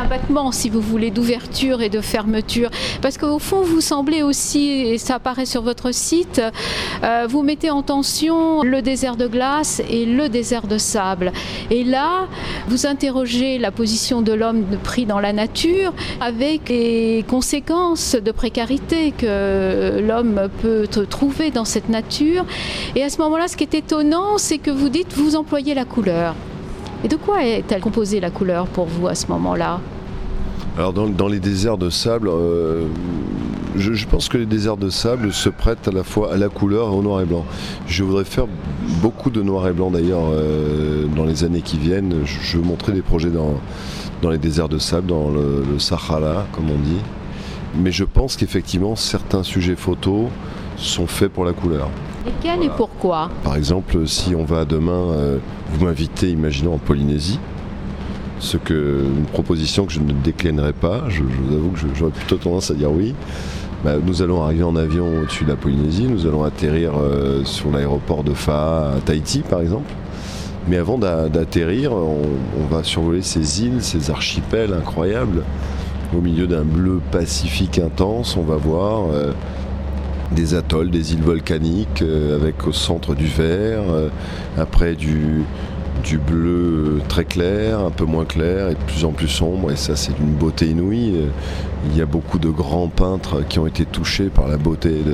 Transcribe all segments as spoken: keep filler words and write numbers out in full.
un battement, si vous voulez, d'ouverture et de fermeture. Parce qu'au fond, vous semblez aussi, et ça apparaît sur votre site, euh, vous mettez en tension le désert de glace et le désert de sable. Et là, vous interrogez la position de l'homme pris dans la nature avec les conséquences de précarité que l'homme peut trouver dans cette nature. Et à ce moment-là, ce qui est étonnant, c'est que vous dites, vous employez la couleur. Et de quoi est-elle composée, la couleur, pour vous, à ce moment-là ? Alors, dans, dans les déserts de sable, euh, je, je pense que les déserts de sable se prêtent à la fois à la couleur et au noir et blanc. Je voudrais faire beaucoup de noir et blanc, d'ailleurs, euh, dans les années qui viennent. Je, je veux montrer des projets dans, dans les déserts de sable, dans le, le Sahara, comme on dit. Mais je pense qu'effectivement, certains sujets photos sont faits pour la couleur. Lesquels voilà. Et pourquoi ? Par exemple, si on va demain, euh, vous m'invitez, imaginons, en Polynésie, ce que, une proposition que je ne déclinerai pas, je, je vous avoue que je, j'aurais plutôt tendance à dire oui. Bah, nous allons arriver en avion au-dessus de la Polynésie, nous allons atterrir euh, sur l'aéroport de Faa à Tahiti, par exemple. Mais avant d'a, d'atterrir, on, on va survoler ces îles, ces archipels incroyables. Au milieu d'un bleu pacifique intense, on va voir euh, des atolls, des îles volcaniques, euh, avec au centre du vert, euh, après du, du bleu très clair, un peu moins clair et de plus en plus sombre. Et ça, c'est d'une beauté inouïe. Il y a beaucoup de grands peintres qui ont été touchés par la beauté de...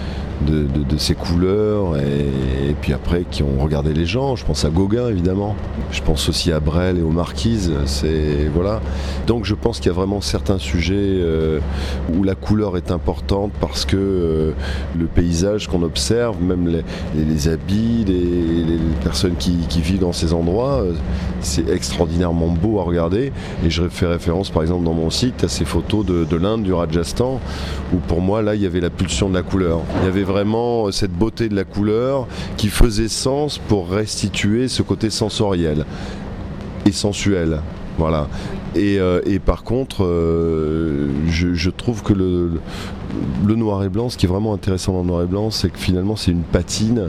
De, de, de ces couleurs et, et puis après qui ont regardé les gens. Je pense à Gauguin évidemment, je pense aussi à Brel et aux Marquises. C'est, voilà. Donc je pense qu'il y a vraiment certains sujets euh, où la couleur est importante parce que euh, le paysage qu'on observe, même les, les, les habits, les, les personnes qui, qui vivent dans ces endroits, euh, c'est extraordinairement beau à regarder. Et je fais référence par exemple dans mon site à ces photos de, de l'Inde, du Rajasthan, où pour moi là il y avait la pulsion de la couleur. Il y avait vraiment cette beauté de la couleur qui faisait sens pour restituer ce côté sensoriel et sensuel. Voilà. Et, euh, et par contre, euh, je, je trouve que le, le noir et blanc, ce qui est vraiment intéressant dans le noir et blanc, c'est que finalement c'est une patine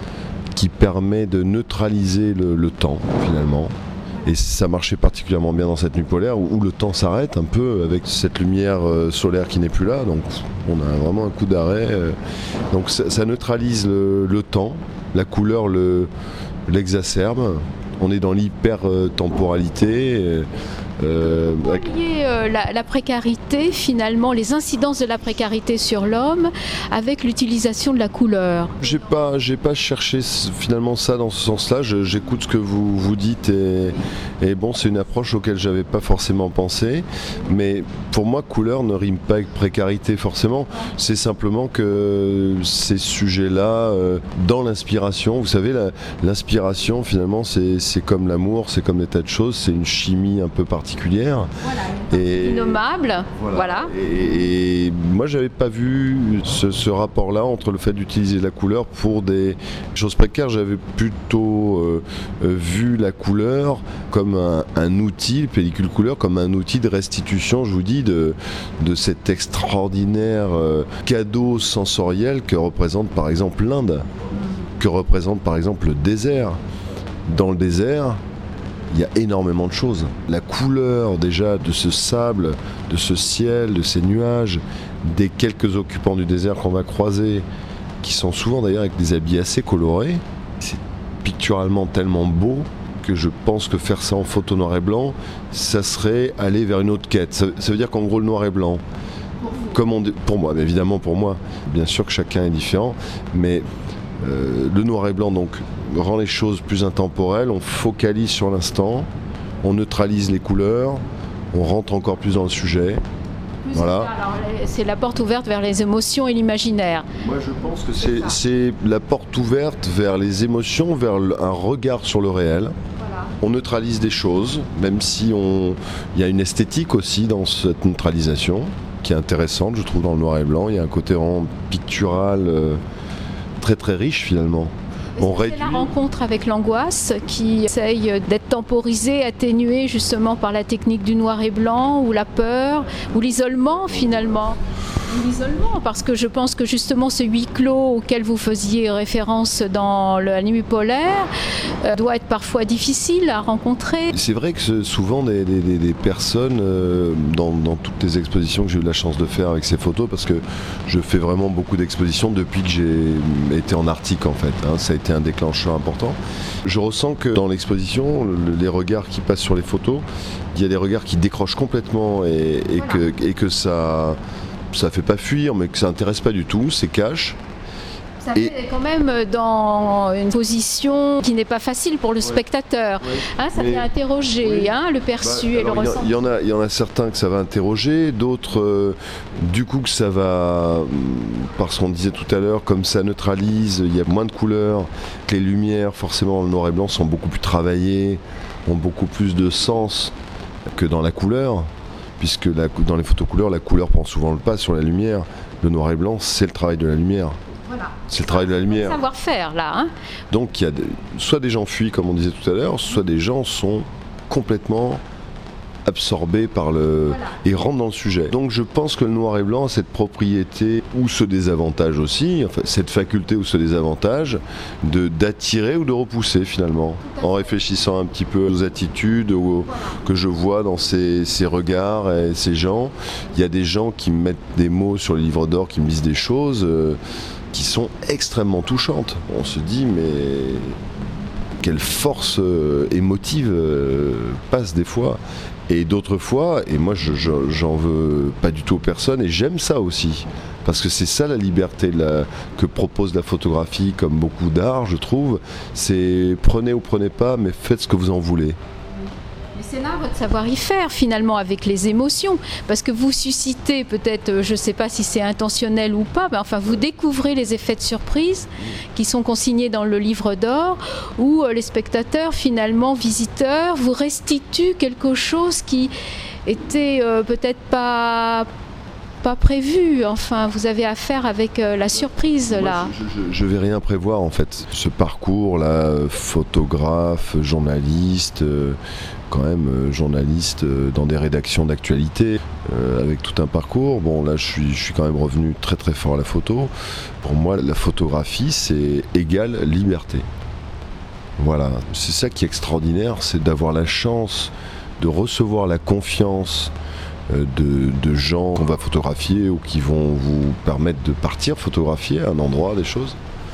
qui permet de neutraliser le, le temps finalement. Et ça marchait particulièrement bien dans cette nuit polaire où, où le temps s'arrête un peu avec cette lumière euh, solaire qui n'est plus là. Donc on a vraiment un coup d'arrêt. Euh, donc ça, ça neutralise le, le temps, la couleur le, l'exacerbe. On est dans l'hyper-temporalité. Euh, Euh, lier euh, la, la précarité, finalement, les incidences de la précarité sur l'homme avec l'utilisation de la couleur. J'ai pas, j'ai pas cherché finalement ça dans ce sens-là. Je, j'écoute ce que vous vous dites et, et bon, c'est une approche auquel j'avais pas forcément pensé. Mais pour moi, couleur ne rime pas avec précarité forcément. C'est simplement que ces sujets-là, euh, dans l'inspiration, vous savez, la, l'inspiration finalement, c'est, c'est comme l'amour, c'est comme des tas de choses, c'est une chimie un peu particulière. Voilà, et innommable. Voilà. voilà. Et, et moi, j'avais pas vu ce, ce rapport-là entre le fait d'utiliser la couleur pour des choses précaires. J'avais plutôt euh, vu la couleur comme un, un outil, pellicule couleur, comme un outil de restitution, je vous dis, de, de cet extraordinaire euh, cadeau sensoriel que représente par exemple l'Inde, que représente par exemple le désert. Dans le désert, il y a énormément de choses. La couleur déjà de ce sable, de ce ciel, de ces nuages, des quelques occupants du désert qu'on va croiser, qui sont souvent d'ailleurs avec des habits assez colorés. C'est picturalement tellement beau que je pense que faire ça en photo noir et blanc, ça serait aller vers une autre quête. Ça, ça veut dire qu'en gros le noir et blanc, comme on dit, pour moi, mais évidemment pour moi, bien sûr que chacun est différent, mais euh, le noir et blanc donc rend les choses plus intemporelles, on focalise sur l'instant, on neutralise les couleurs, on rentre encore plus dans le sujet. Plus voilà. Alors, c'est la porte ouverte vers les émotions et l'imaginaire. Moi je pense que c'est, c'est la porte ouverte vers les émotions, vers le, un regard sur le réel. Voilà. On neutralise des choses, même si on... il y a une esthétique aussi dans cette neutralisation qui est intéressante, je trouve, dans le noir et blanc. Il y a un côté vraiment pictural euh, très très riche finalement. On réduit... C'est la rencontre avec l'angoisse qui essaye d'être temporisée, atténuée justement par la technique du noir et blanc, ou la peur, ou l'isolement finalement. L'isolement, parce que je pense que justement ce huis clos auquel vous faisiez référence dans La Nuit polaire euh, doit être parfois difficile à rencontrer. C'est vrai que souvent des, des, des personnes, euh, dans, dans toutes les expositions que j'ai eu la chance de faire avec ces photos, parce que je fais vraiment beaucoup d'expositions depuis que j'ai été en Arctique en fait, hein, ça a été un déclencheur important. Je ressens que dans l'exposition, le, les regards qui passent sur les photos, il y a des regards qui décrochent complètement et, et, voilà. que, et que ça... ça fait pas fuir, mais que ça intéresse pas du tout, c'est cash. Ça et... fait quand même dans une position qui n'est pas facile pour le ouais. spectateur. Ouais. Hein, ça mais... vient interroger oui. hein, le perçu bah, et le ressenti. Il y, en a, il y en a certains que ça va interroger, d'autres euh, du coup que ça va, parce qu'on disait tout à l'heure, comme ça neutralise, il y a moins de couleurs, que les lumières forcément en noir et blanc sont beaucoup plus travaillées, ont beaucoup plus de sens que dans la couleur. Puisque la, dans les photos couleurs, la couleur prend souvent le pas sur la lumière. Le noir et blanc, c'est le travail de la lumière. Voilà. C'est le travail de la lumière. Savoir-faire, là. Hein. Donc, il y a des, soit des gens fuient, comme on disait tout à l'heure, soit des gens sont complètement absorbés par le... Voilà. Et rentrent dans le sujet. Donc, je pense que le noir et blanc a cette propriété, ou ce désavantage aussi, enfin, cette faculté ou ce désavantage, de, d'attirer ou de repousser, finalement. En réfléchissant un petit peu aux attitudes aux, voilà. que je vois dans ces, ces regards et ces gens. Il y a des gens qui me mettent des mots sur le livre d'or, qui me disent des choses euh, qui sont extrêmement touchantes. On se dit, mais quelle force euh, émotive euh, passe des fois. Et d'autres fois, et moi je, je, j'en veux pas du tout aux personnes, et j'aime ça aussi. Parce que c'est ça la liberté la, que propose la photographie, comme beaucoup d'art, je trouve. C'est prenez ou prenez pas, mais faites ce que vous en voulez. C'est là votre savoir-y-faire finalement avec les émotions, parce que vous suscitez peut-être, je ne sais pas si c'est intentionnel ou pas, mais enfin vous découvrez les effets de surprise qui sont consignés dans le livre d'or, où les spectateurs finalement, visiteurs, vous restituent quelque chose qui était euh, peut-être pas... pas prévu, enfin vous avez affaire avec euh, la surprise Moi, là. Je ne vais rien prévoir en fait. Ce parcours là, photographe, journaliste, euh, quand même euh, journaliste euh, dans des rédactions d'actualité, euh, avec tout un parcours. Bon là je suis, je suis quand même revenu très très fort à la photo. Pour moi la photographie c'est égale liberté. Voilà, c'est ça qui est extraordinaire, c'est d'avoir la chance de recevoir la confiance De, de gens qu'on va photographier ou qui vont vous permettre de partir photographier à un endroit, des choses.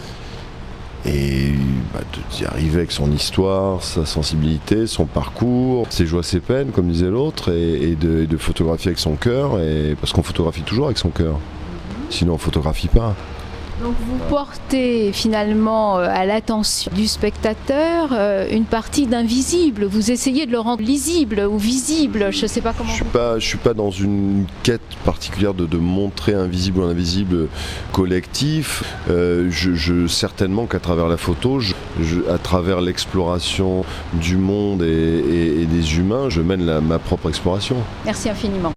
Et bah, d'y arriver avec son histoire, sa sensibilité, son parcours, ses joies, ses peines, comme disait l'autre, et, et, de, et de photographier avec son cœur, et, parce qu'on photographie toujours avec son cœur. Sinon on photographie pas. Donc vous portez finalement à l'attention du spectateur une partie d'invisible. Vous essayez de le rendre lisible ou visible, je ne sais pas comment. Je ne suis pas dans une quête particulière de, de montrer un visible ou un invisible collectif. Euh, je, je, certainement qu'à travers la photo, je, je, à travers l'exploration du monde et, et, et des humains, je mène la, ma propre exploration. Merci infiniment.